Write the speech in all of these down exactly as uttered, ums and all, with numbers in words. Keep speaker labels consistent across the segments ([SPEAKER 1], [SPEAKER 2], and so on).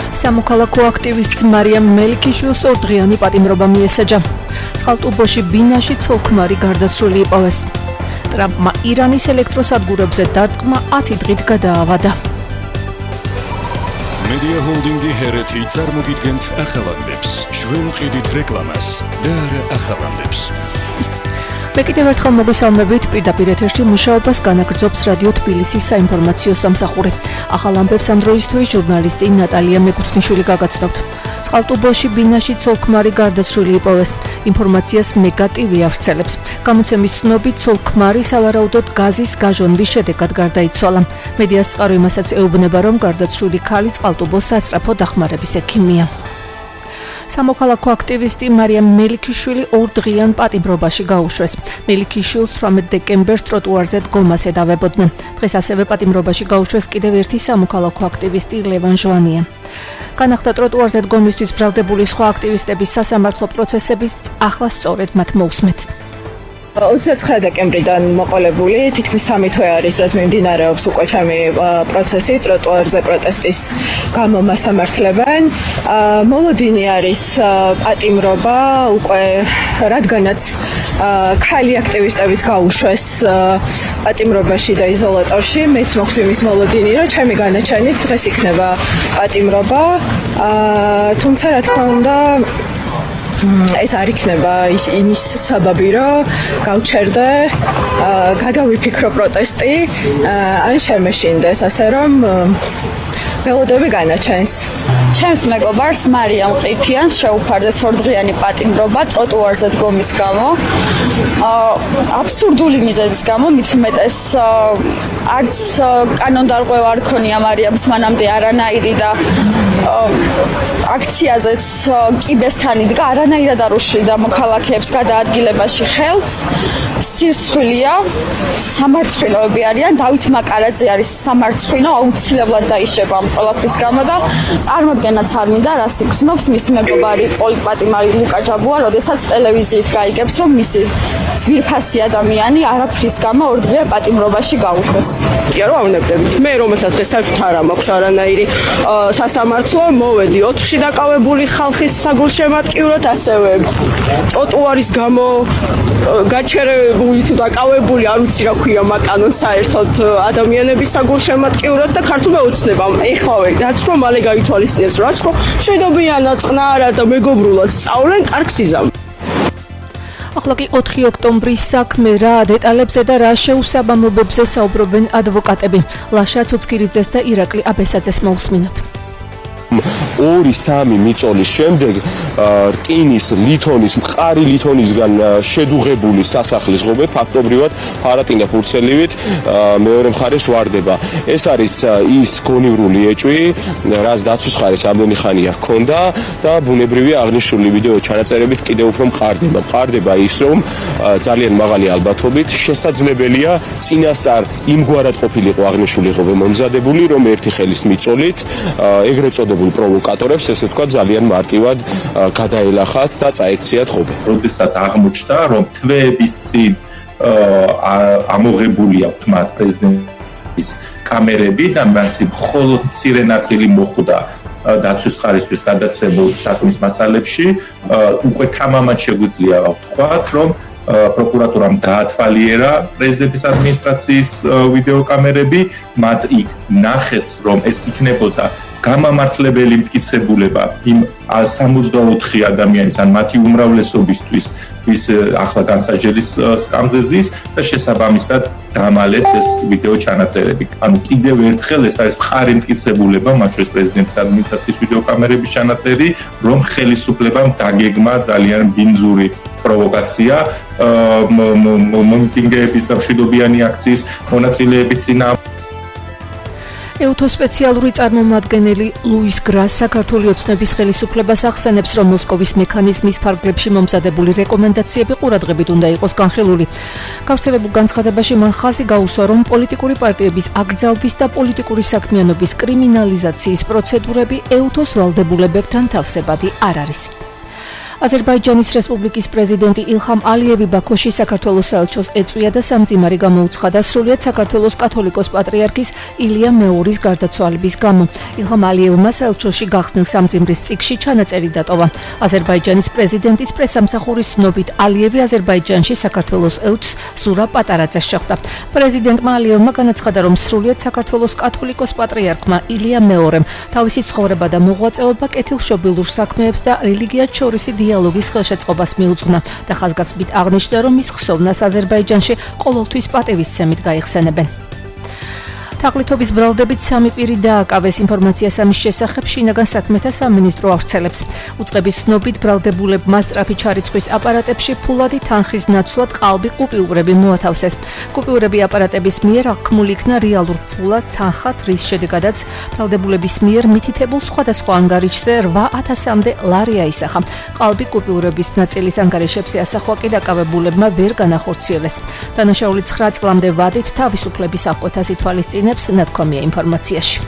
[SPEAKER 1] სამოქალაქო აქტივისტს მარიამ მელიქიშვილს ორდღიანი პატიმრობა მიესაჯა. წყალტუბოში ბინაში ცოლ-ქმარი გარდაცვლილი იპოვეს. ტრამპმა ირანის ელექტროსადგურებზე დარტყმა ათი დღით გადაავადა.
[SPEAKER 2] Media Holdingi ჰერეთი წარმოგიდგენთ ახალანდებს. ჩვენ ვყიდით რეკლამას და არა ახალანდებს.
[SPEAKER 1] მე კიდევ ერთხელ მოგესალმებით, პირდაპირ ეთერში მუშაობას განაგრძობს რადიო თბილისის საინფორმაციო სამსახური. ახალ ამბებს ამ დროისთვის ჟურნალისტი ნატალია მეკუთვნიშვილი გაგაცნობთ. წყალტუბოში ბინაში ცოლ-ქმარი გარდაცვლილი იპოვეს. ინფორმაციას მეგა ტივი ავრცელებს. გამოცემის ცნობით, ცოლ-ქმარი სავარაუდოდ გაზის გაჟონვის შედეგად გარდაიცვალა. მედიას წყარო იმასაც ეუბნება, რომ გარდაცვლილი ქალი წყალტუბოს სასწრაფო დახმარების ექიმია. სამოქალაქო აქტივისტი მარიამ მელიქიშვილი ორდღიან პატიმრობაში გაუშვეს. მელიქიშვილს თვრამეტ დეკემბერს ტროტუარზე დგომას ედავებოდნენ. დღეს ასევე პატიმრობაში გაუშვეს კიდევ ერთი სამოქალაქო ακτივისტი ლევან ჟვანია. განახდა ტროტუარზე დგომისთვის ბრალდებული სხვა აქტივისტების სასამართლო პროცესების ახლა სწორედ მათ მოусმეთ.
[SPEAKER 3] ოცდაცხრე დეკემბრიდან მოყოლებული თითქმის სამი თვე არის, რაც მიმდინარეობს უკვე ჩემი პროცესი ტროტუარზე პროტესტის გამო მასამართლებენ. მოლოდინი არის პატიმრობა უკვე რადგანაც ქალი აქტივისტებიც გაუშვეს პატიმრობაში და იზოლატორში. მეც მოხს იმის მოლოდინი, რომ ჩემი განაჩენით დღეს იქნება პატიმრობა, თუმცა რა თქმა უნდა ეს არ იქნება იმის საბაბი, რომ გავჩერდე, გადავიფიქრო პროტესტი, ან შემეშინდეს, ასე რომ ველოდები განაჩენს.
[SPEAKER 4] ჩემს მეგობარს მარიამ ყიფიანს შეუფარდეს ორდღიანი პატიმრობა ტროტუარზე დგომის გამო. აბსურდული მიზეზის გამო, მით უმეტეს არც კანონდარღვევა არ ქონია მარიამს მანამდე არანაირი და აქციაზეც კიბესთან იდგა, არანაირად არ უშლიდა მოქალაქეებს გადაადგილებაში ხელს. სირცხვილია, სამარცხვინოები არიან, დავით მაკარაძე არის სამარცხვინო, აუცილებლად დაიშება ამ ყველაფრის გამო და წარმოდგენაც არ მინდა, რას იგრძნობს მისი მეგობარი პოლიტპატიმარი ლუკა ჯაბუა, როდესაც ტელევიზიით გაიგებს, რომ მისი ძვირფასი ადამიანი არაფრის გამო ორდღიან პატიმრობაში გაუშვეს.
[SPEAKER 3] კი არა, ავნებდებით. მე რომელსაც დღეს საერთოდ არ მაქვს არანაირი სასამართლო, მოვედი ოთხში დაკავებული ხალხის საგულშემატკივრად, ასევე ტროტუარის გამო გაჩერებული თუ დაკავებული, არ ვიცი რა ქვია მაკანონ საერთოდ ადამიანების საგულშემატკივრად და ქართულმა უცნებამ ეხლავე, რაც რომ მალე გაითვალისწინებს, რაც რომ შვედობიანად წყნარად და მეგობრულად სწავლენ კარგ სიზამს.
[SPEAKER 1] ახლა კი ოთხი ოქტომბრის საქმე, რა დეტალებზე და რა შეუსაბამობებზე საუბრობენ ადვოკატები. ლაშა ცუცქირიძეს და ირაკლი აბესაძეს მოусმინოთ.
[SPEAKER 5] ორი სამი მიწოლის შემდეგ რკინის ლითონის მყარი ლითონისგან შედუღებული სასახლის ღობე ფაქტობრივად ფარატინა ფურცელივით მეორე მხარეს ვარდება. ეს არის ის გონივრული ეჭვი, რაც დაცვის მხარეს ამდენი ხანია ჰქონდა და ბუნებრივია აღნიშნული ვიდეო ჩანაწერებით კიდევ უფრო მყარდება. მყარდება ის, რომ ძალიან მაღალი ალბათობით შესაძლებელია წინასწარ იმგვარად ყოფილიყო აღნიშნული ღობე მომზადებული, რომ ერთი ხელის მიწოლით ეგრეთ წოდებულ პროვოკატორებს, ესე თქვა, ძალიან მარტივად გადაელახათ და წაექციათ ღობე.
[SPEAKER 6] როდესაც აღმოჩნდა, რომ თვეების წინ ამოღებული აქვთ მათ პრეზიდენტის კამერები და მასი მხოლოდ მცირე ნაწილი მოხვდა დაცვის ხარისთვის გადაცემულ საქმის მასალებში, უკვე თამამად შეგვიძლია ვთქვათ, რომ პროკურატურამ დაათვალიერა პრეზიდენტის ადმინისტრაციის ვიდეოკამერები, მათ იქ ნახეს, რომ ეს იქნებოდა გამამართლებელი მტკიცებულება იმ სამოცდაოთხი ადამიანის ან მათი უმრავლესობისთვის, ვის ახლა განსაჯელის სკამზე ზის და შესაბამისად დამალეს ეს ვიდეო ჩანაწერები. ანუ კიდევ ერთხელ ეს არის მყარი მტკიცებულება, მათ შორის პრეზიდენტის ადმინისტრაციის ვიდეოკამერების ჩანაწერი, რომ ხელისუფლებამ დაგეგმა ძალიან ბინძური პროვოკაცია მომიტინგეების და მშვიდობიანი აქციის მონაწილეების წინააღმდეგ.
[SPEAKER 1] ეუთო სპეციალური წარმომადგენელი ლუის გრას საქართველოს ოცნების ხელისუფლებას ახსენებს, რომ მოსკოვის მექანიზმის ფარგლებში მომზადებული რეკომენდაციები ყურადღებით უნდა იყოს განხილული. გავრცელებულ განცხადებაში მან ხაზი გაუსვა, რომ პოლიტიკური პარტიების აკრძალვის და პოლიტიკური საქმიანობის კრიმინალიზაციის პროცედურები ეუთოს ვალდებულებებთან თავსებადი არ არის. აზერბაიჯანის რესპუბლიკის პრეზიდენტი ილჰამ ალიევი ბაქოში საქართველოს საელჩოს ეწვია და სამძიმარი გამოუცხადა სრულიად საქართველოს კათოლიკოს პატრიარქის ილია მეურის გარდაცვალების გამო. ილჰამ ალიევმა საელჩოში გახსნილ სამძიმრის წიგნში ჩანაწერი დატოვა. აზერბაიჯანის პრეზიდენტის პრესამსახურის ცნობით ალიევი აზერბაიჯანში საქართველოს ელჩს ზურაბ პატარაძეს შეხვდა. პრეზიდენტმა ალიევმა განაცხადა, რომ სრულიად საქართველოს კათოლიკოს პატრიარქმა ილია მეორემ თავისი ცხოვრება და მოღვაწეობა კეთილშობილურ საქმეებს და რელიგიად შორისი დიალოგის ხელშეწყობას მიუძღვნა და ხაზგასმით აღნიშნა, რომ მის ხსოვნას აზერბაიჯანში ყოველთვის პატივისცემით გაიხსენებენ. თაღლითობის ბრალდებით სამი პირი დააკავეს. ინფორმაციას ამის შესახებ შინაგან საქმეთა სამინისტრო ავრცელებს. უწყების ცნობით ბრალდებულებმა სწრაფი ჩარიცხვის აპარატებში ფულადი თანხის ნაცვლად ყალბი კუპიურები მოათავსეს. კუპიურები აპარატების მიერ აღქმული იქნა რეალურ ფულად თანხად, რის შედეგადაც ბრალდებულების მიერ მითითებულ სხვადასხვა ანგარიშზე რვა ათასამდე ლარი აისახა. ყალბი კუპიურების ნაწილის ანგარიშებს ასახვა კი დაკავებულებმა ვერ განახორციელეს. დანაშაული ცხრა წლამდე ვადით თავისუფლების აღკვეთას ითვალისწინებს ნათქვამია ინფორმაციაში.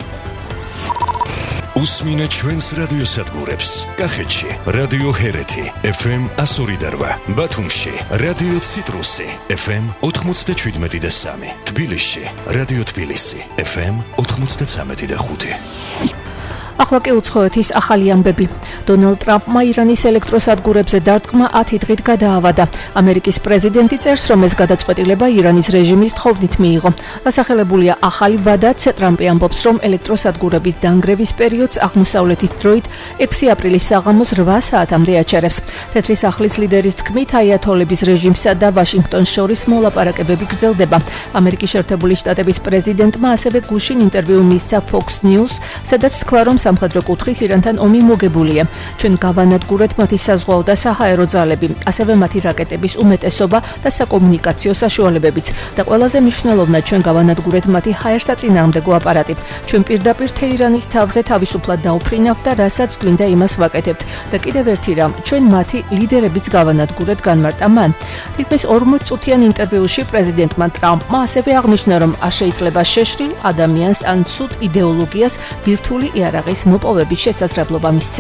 [SPEAKER 2] უსმინეთ ჩვენს რადიოსადგურებს. კახეთში რადიო ჰერეთი ეფ ემ εκατო ორი და რვა, ბათუმში რადიო ციტრუსი ეფ ემ ოთხმოცდაშვიდმეტი და სამი, თბილისში რადიო თბილისი ეფ ემ ოთხმოცდაცამეტი და ხუთი.
[SPEAKER 1] ახლა კი უცხოეთის ახალი ამბები. დონალდ ტრამპმა ირანის ელექტროსადგურებზე დარტყმა ათი დღით გადაავადა. ამერიკის პრეზიდენტი წერს, რომ ეს გადაწყვეტილება ირანის რეჟიმის თხოვნით მიიღო. დასახელებულია ახალი ვადაც. ტრამპი ამბობს, რომ ელექტროსადგურების დანგრევის პერიოდს აღმოსავლეთის დროით ექვსი აპრილის საღამოს რვა საათამდე აჩერებს. თეთრი სახლის ლიდერის თქმით, აიათოლების რეჟიმსა და ვაშინგტონს შორის მოლაპარაკებები გრძელდება. ამერიკის შეერთებული შტატების პრეზიდენტმა ასევე გუშინ ინტერვიუ მისცა Fox News, სადაც თქვა, რომ სამხედრო კუთხით ირანთან ომი მოგებულია. ჩვენ გავანადგურეთ მათი საზღვაო და საჰაერო ძალები, ასევე მათი რაკეტების უმეტესობა და საკომუნიკაციო საშუალებებიც. და ყველაზე მნიშვნელოვნად ჩვენ გავანადგურეთ მათი ჰაერსაწინააღმდეგო აპარატი. ჩვენ პირდაპირ თეირანის თავზე თავისუფლად დაუფრინავთ და რასაც გვინდა იმას ვაკეთებთ. და კიდევ ერთი რამ, ჩვენ მათი ლიდერებიც გავანადგურეთ, განმარტა მან. თითქმის ორმოც წუთიან ინტერვიუში პრეზიდენტმა ტრამპმა ასევე აღნიშნა, რომ არ შეიძლება შეშრილ ადამიანს ან ცუდ იდეოლოგიას ბირთვული იარაღის მოპოვების შესაძლებლობა მისცე.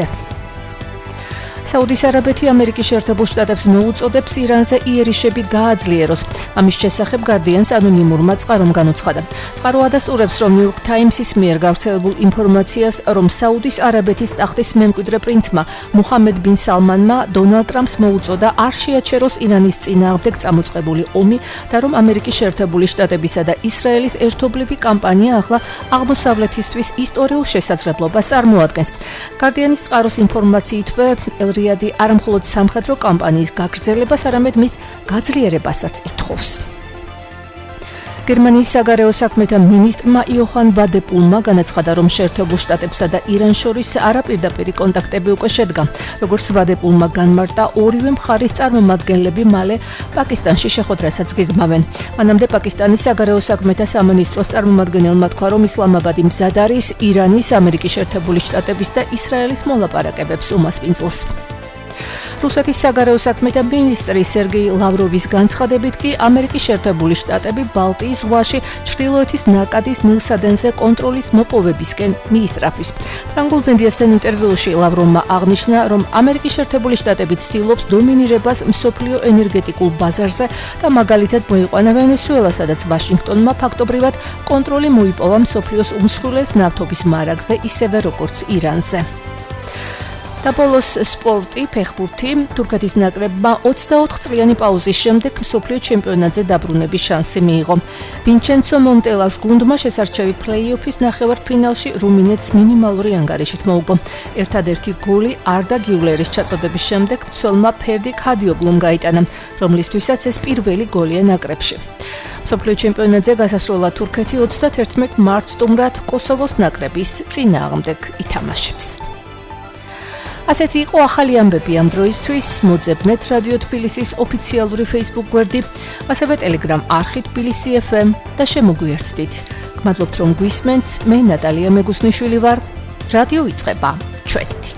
[SPEAKER 1] საუდის არაბეთი ამერიკის შეერთებულ შტატებს მოუწოდებს ირანზე იერიშებით გააძლიეროს. ამის შესახებ Guardian-ს ანონიმურმა წყარომ განუცხადა. წყარო ადასტურებს, რომ New York Times-ის მიერ გავრცელებულ ინფორმაციას, რომ საუდის არაბეთის ტახტის მემკვიდრე პრინცმა მუჰამედ ბინ სალმანმა დონალდ ტრამპს მოუწოდა არ შეაჩეროს ირანის წინააღმდეგ წამოწყებული ომი და რომ ამერიკის შეერთებული შტატებისა და ისრაელის ერთობლივი კამპანია ახლა აღმოსავლეთისთვის ისტორიულ შესაძლებლობას წარმოადგენს. Guardian-ის წყაროს ინფორმაციითვე რიადი არამხოლოდ სამხედრო კამპანიის გაგრძელებას, არამედ მის გაძლიერებასაც ითხოვს. გერმანიის საგარეო საქმეთა მინისტრმა იოჰან ვადეპულმა განაცხადა, რომ შეერთებულ შტატებსა და ირანს შორის არაპირდაპირი კონტაქტები უკვე შედგა. როგორც ვადეპულმა განმარტა, ორივე მხარის წარმომადგენლები მალე პაკისტანში შეხვედრასაც გეგმავენ. მანამდე პაკისტანის საგარეო საქმეთა სამინისტროს წარმომადგენელმა თქვა, რომ ისლამაბადი მზად არის ირანის, ამერიკის შეერთებული შტატების და ისრაელის მოლაპარაკებებს უმასპინძლოს. რუსეთის საგარეო საქმეთა მინისტრი სერგეი ლავროვის განცხადებით კი ამერიკის შეერთებული შტატები ბალტიის ზღვაში ჩრდილოეთის ნაკადის მილსადენზე კონტროლის მოპოვებისკენ მიისწრაფვის. ფრანგულ მედიასთან ინტერვიუში ლავროვმა აღნიშნა, რომ ამერიკის შეერთებული შტატები ცდილობს დომინირებას მსოფლიო ენერგეტიკულ ბაზარზე და მაგალითად მოიყვანა ვენესუელა, სადაც ვაშინგტონმა ფაქტობრივად კონტროლი მოიპოვა მსოფლიოს უმსხვილეს ნავთობის მარაგზე, ისევე როგორც ირანზე. და ბოლოს სპორტი, ფეხბურთი. თურქეთის ნაკრებმა ოცდაოთხ წლიანი პაუზის შემდეგ მსოფლიო ჩემპიონატზე დაბრუნების შანსი მიიღო. ვინჩენცო მონტელას გუნდმა შესარჩევი პლეი-ოფის ნახევარფინალში რუმინეთს მინიმალური ანგარიშით მოუგო. ერთადერთი გოლი არდა გიულერის ჩაწოდების შემდეგ მცველმა ფერდი ქადიოგლუმ გაიტანა, რომლისთვისაც ეს პირველი გოლია ნაკრებში. მსოფლიო ჩემპიონატზე გასასვლელად თურქეთი ოცდაათერთმეტ მარტს სტუმრად კოსოვოს ნაკრების წინააღმდეგ ითამაშებს. ასეთი იყო ახალი ამბები ამ დროისთვის. მოძებნეთ რადიო თბილისის ოფიციალური Facebook გვერდი, ასევე Telegram არხი თბილისი ეფ ემ და შემოგვიერთდით. გმადლობთ რომ გვისმენთ. მე ნატალია მეგუსნიშვილი ვარ. რადიო იწყება. ჩვენით.